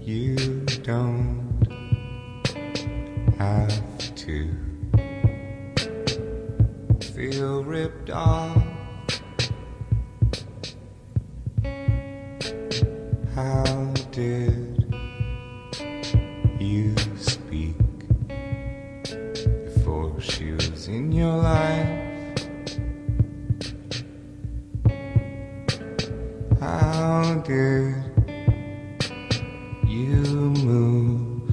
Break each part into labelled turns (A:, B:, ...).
A: You don't have to feel ripped off. How did you speak before she was in your life? How did you move?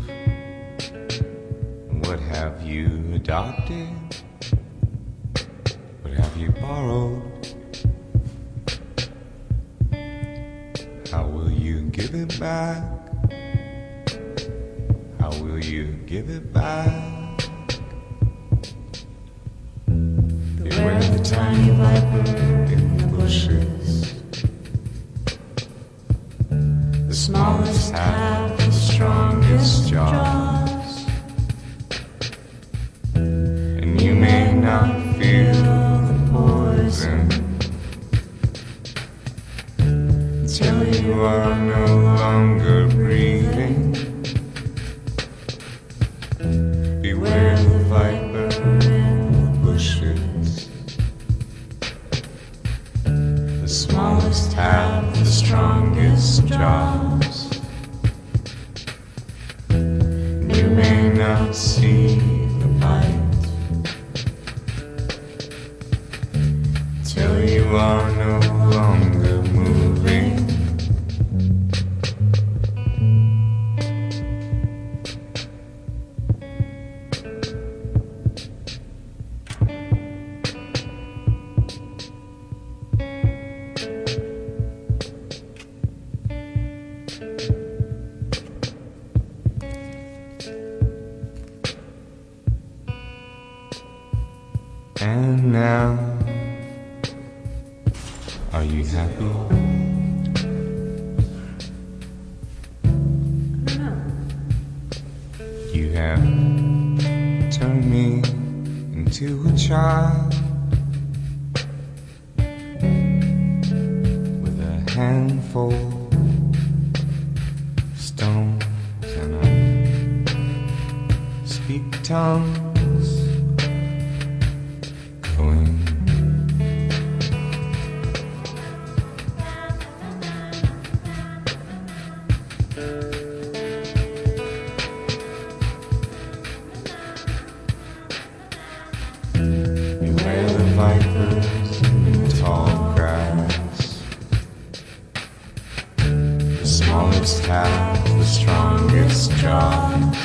A: What have you adopted? What have you borrowed? How will you give it back? How will you give it back? Beware the tiny viper in the bushes. The smallest have the strongest jaws, and you may not feel the poison until you are no longer breathing. Beware the viper in the bushes. The smallest have the strongest jaws. You may not see the bite till you are no longer moving. And now, are you happy? You have turned me into a child with a handful of stones, and I speak tongues going. Beware the vipers in the tall grass. The smallest have the strongest jaws,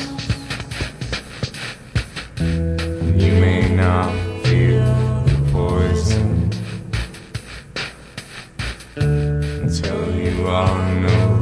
A: and you may not feel the poison until you are no